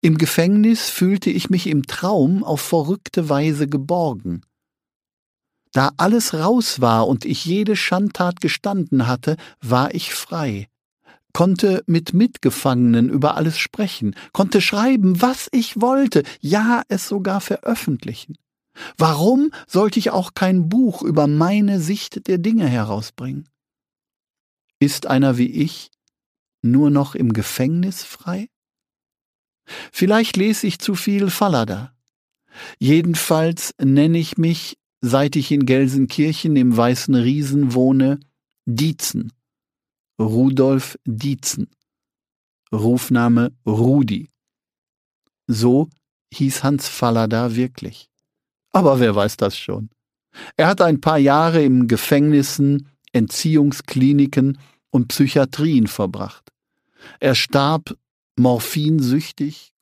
Im Gefängnis fühlte ich mich im Traum auf verrückte Weise geborgen. Da alles raus war und ich jede Schandtat gestanden hatte, war ich frei, konnte mit Mitgefangenen über alles sprechen, konnte schreiben, was ich wollte, ja, es sogar veröffentlichen. Warum sollte ich auch kein Buch über meine Sicht der Dinge herausbringen? Ist einer wie ich nur noch im Gefängnis frei? Vielleicht lese ich zu viel Fallada. Jedenfalls nenne ich mich, seit ich in Gelsenkirchen im Weißen Riesen wohne, Dietzen. Rudolf Dietzen. Rufname Rudi. So hieß Hans Fallada wirklich. Aber wer weiß das schon? Er hat ein paar Jahre in Gefängnissen, Entziehungskliniken und Psychiatrien verbracht. Er starb morphinsüchtig,